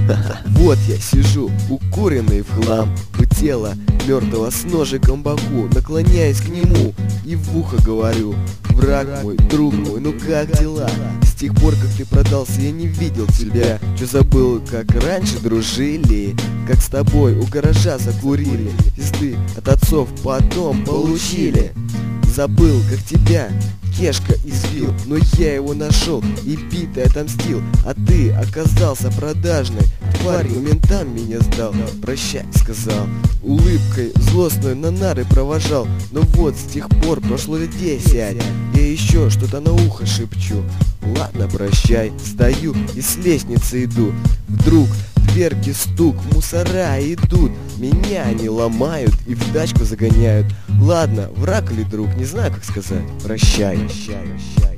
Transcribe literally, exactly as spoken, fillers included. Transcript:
Вот я сижу, укуренный в хлам, у тела мертвого с ножиком в боку, наклоняясь к нему и в ухо говорю: враг мой, друг мой, ну как дела? С тех пор, как ты продался, я не видел тебя. Чё забыл, как раньше дружили? Как с тобой у гаража закурили, пизды от отцов потом получили. Забыл, как тебя Кешка извил, но я его нашел и битый отомстил. А ты оказался продажной тварью, ментам меня сдал. Прощай, сказал, улыбкой злостной на нары провожал. Но вот с тех пор прошло лет десять, я еще что-то на ухо шепчу. Ладно, прощай, стою и с лестницы иду. Вдруг дверки стук, мусора идут, меня они ломают и в тачку загоняют. Ладно, враг или друг, не знаю как сказать. Прощай, прощай, прощай.